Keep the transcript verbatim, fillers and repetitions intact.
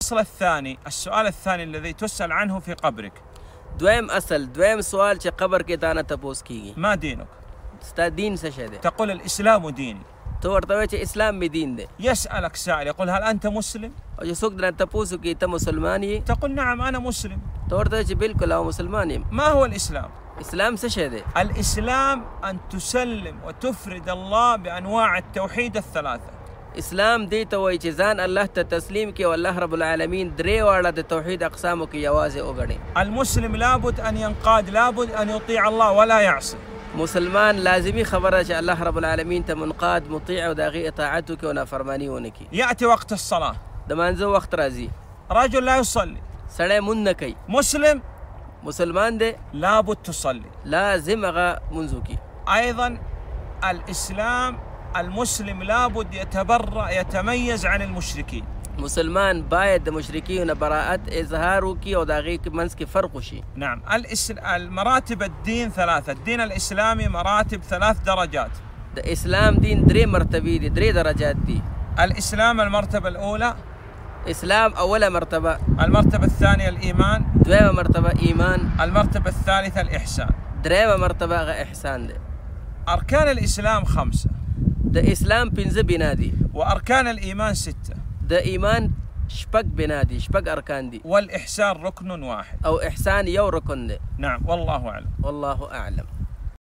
الأصل الثاني، السؤال الثاني الذي تسأل عنه في قبرك. دویم اصل دویم سوال چې قبر کې تانه تپوس کیږي. ما دينك؟ ستا دین څه شی دی؟ تقول الإسلام ديني. تو ورته وایې چې اسلام می دین دی. يسألك سائل يقول هل أنت مسلم؟ او چې څوک درنه تپوس وکړي ته مسلمان یې؟ تقول نعم أنا مسلم. تو ورته وایې چې بالکل او مسلمان یم. ما هو الإسلام؟ اسلام څه شی دی؟ الإسلام أن تسلم وتفرد الله بأنواع التوحيد الثلاثة. اسلام دی ته وایي چې ځان الله ته تسلیم کړي او الله رب العالمین درې واړه د توحید اقسامو کې یوازې وګڼي. المسلم لابد أن ينقاد، لابد أن يطيع الله ولا يعصي. مسلمان لازمي خبره چې الله رب العالمین ته منقاد مطیع او د هغې اطاعت وکړي او نافرماني ونه کړي. يأتي وقت الصلاة، د مانځه وخت راځي، رجل لا يصلي، سړی مونځ نه کوي، مسلم مسلمان دی لابد تصلي، لازم هغه مونځ وکړي. أيضا الإسلام المسلم لابد يتبرأ يتميز عن المشركين. مسلمان باید د مشرکینو براءت اظهار وکړي او د هغې منځ کې فرق وشي. نعم. المراتب الدين ثلاثة. الدين الإسلامي مراتب ثلاث درجات. د اسلام دین درې مرتبې دي، درې درجات دي. الإسلام المرتبة الأولى اسلام اوله مرتبه، المرتبة الثانية الإيمان، دویمه مرتبه ایمان، المرتبة الثالثة الإحسان. دریمه مرتبه هغه احسان دی. أركان الإسلام خمسة، د اسلام پنځه بنا دي، وأركان الإيمان ستة، د ایمان شپږ بنا دي، شپږ ارکان دي، والإحسان ركن واحد، او احسان یو رکن دی. نعم. والله أعلم. والله اعلم.